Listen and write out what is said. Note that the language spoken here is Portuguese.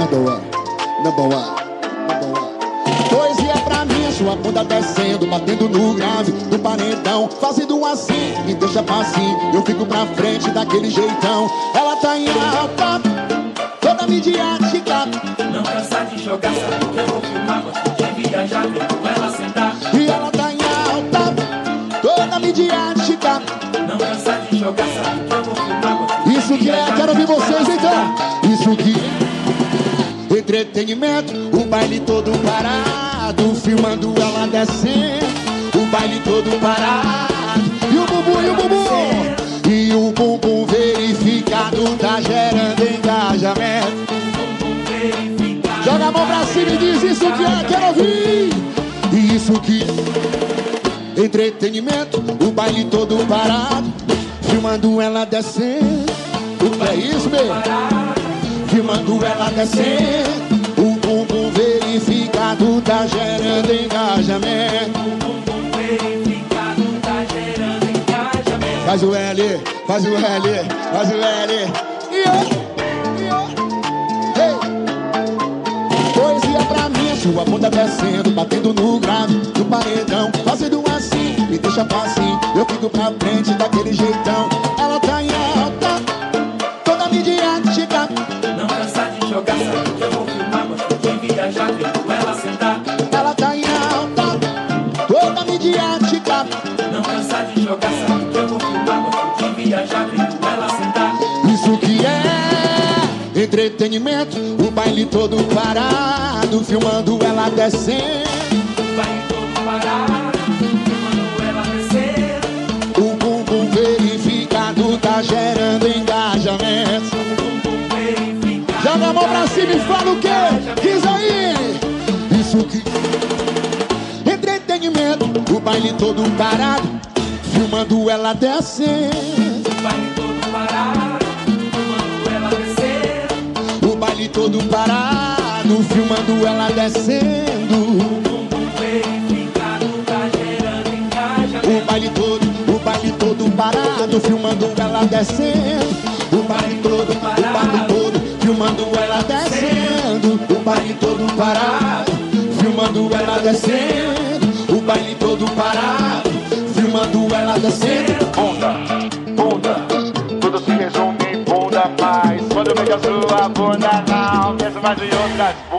number one, number one, number one. Poesia pra mim, sua bunda descendo, batendo no grave do paredão, fazendo assim, me deixa facinho, eu fico pra frente daquele jeitão. Ela tá em alta, toda midiática, não cansa de jogar, sabe que eu vou filmar, gosto de viajar, ver com ela sentar. e ela tá em alta, toda midiática. Não cansa de jogar, sabe que eu vou filmar, gosto de Isso que é, viajar, quero ouvir ver com vocês ela então. Isso que é entretenimento, o baile todo parado, filmando ela descendo, o baile todo parado, e o bumbum, e o bumbum verificado tá gerando engajamento. Joga a mão pra cima e diz isso que é, quero ouvir. E isso que é entretenimento, o baile todo parado, filmando ela descendo. É isso mesmo, filmando ela descendo, o bumbum verificado tá gerando engajamento. Faz o L, faz o L, faz o L. Poesia pra mim, sua bunda descendo, batendo no grave do paredão, fazendo assim, me deixa facinho, eu fico pra frente daquele jeitão. Ela tá em alta, toda midiática, não cansa de jogar, sabe que eu vou filmar, gosto de viajar, ver com ela sentar. ela tá em alta, toda midiática. Não cansa de jogar, sabe que eu vou filmar, gosto de viajar, ver com ela sentar. Isso que é entretenimento, o baile todo parado, filmando ela descendo, Vai todo parado, filmando ela descer. o bumbum verificado tá gerando engajamento. Joga a mão pra cima e fala o quê? Diz aí! Isso que entretenimento, o baile todo parado, filmando ela descendo, Vai todo parado, filmando ela descer. o baile todo parado, filmando ela descendo, Bumbum verificado, tá gerando engajamento. o baile todo parado, filmando ela descendo, o baile todo, filmando ela descendo, o baile todo parado, filmando ela descendo, o baile todo parado, filmando ela descendo. Bunda, tudo se resume em bunda, mas quando eu vejo a sua bunda não penso mais em outras